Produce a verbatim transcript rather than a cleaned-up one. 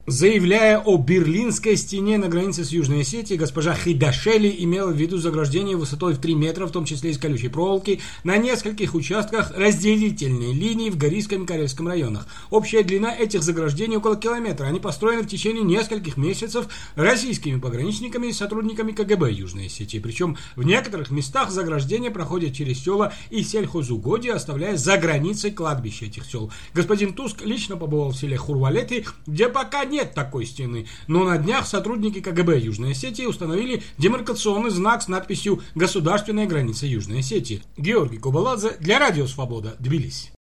Заявляя о Берлинской стене на границе с Южной Осетией, госпожа Хидашели имела в виду заграждение высотой в три метра, в том числе из колючей проволоки, на нескольких участках разделительной линии в Горийском и Карельском районах. Общая длина этих заграждений около километра. Они построены в течение нескольких месяцев российскими пограничниками и сотрудниками ка гэ бэ Южной Осетии. Причем в некоторых местах заграждения проходят через села и сельхозугодия, оставляя за границей кладбища этих сел. Господин Туск лично побывал в селе Хурвалеты, где пока нет такой стены, но на днях сотрудники ка гэ бэ Южной Осетии установили демаркационный знак с надписью «Государственная граница Южной Осетии». Георгий Кубаладзе для Радио Свобода, Тбилиси.